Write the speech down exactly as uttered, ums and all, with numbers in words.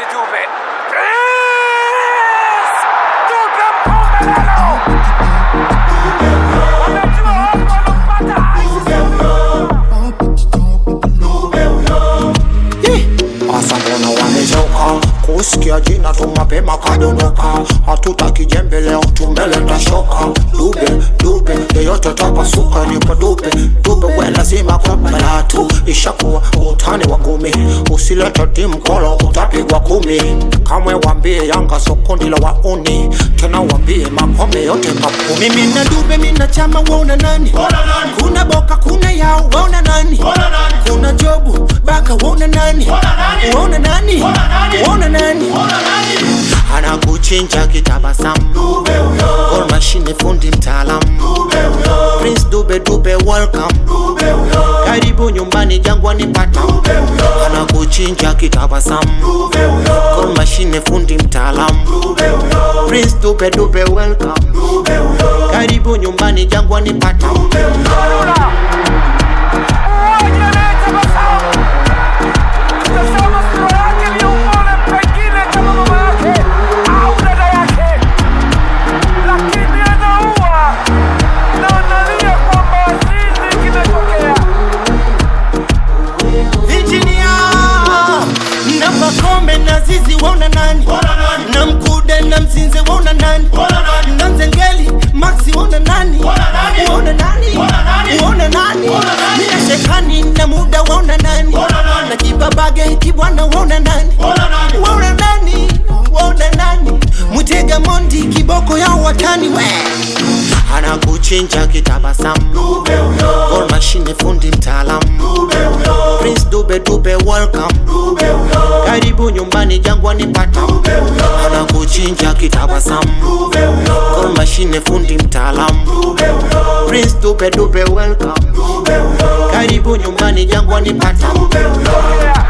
Prince Dube. Prince Dube Mpumelelo. Wanajua watu wanapata Asambona wamechoka kusikia jina tu mapema kadondoka. Hatutaki jembe leo tumbeleta shoka. Dube, Dube, yeyote tapasuka nipo Dube. Dube we lazima kwa melatu. Ishakuwa utani wa ngumi. Usileta timu kolo utapigwa kumi. Kamwe wambie Yanga sokundi la wauni. Tena wambie makome yote kapuni. Mimi na Dube mina chama wauna nani? Kuna Boka kuna Yao wauna nani? Kuna Jobu Baka wauna nani? Wauna nani? Wauna nani? Anakuchinja kitabasamu. Gol machine fundi mtaalamu. Prince Dube Dube welcome. Karibu nyumbani Jangwani pata. Anakuchinja kitabasamu. Gol machine fundi mtaalamu. Prince Dube Dube welcome. Karibu nyumbani Jangwani pata. Wauna nani? Na Mkude na Mzinze wauna nani? Na Nzengeli Maxi wauna nani? Wauna nani? Wauna nani? Mina Shekani na Muda wauna nani? Na Kibabage Kibwana wauna nani? Wauna nani? Wauna nani? Mutega Mondi kiboko ya watani we. Anakuchinja kitabasamu. Gol machine fundi mtaalamu. Prince Dube Dube welcome. Karibu nyumbani Jangwani pata. Anakuchinja kitabasamu. Gol machine fundi mtaalamu. Prince Dube Dube welcome. Karibu nyumbani Jangwani pata.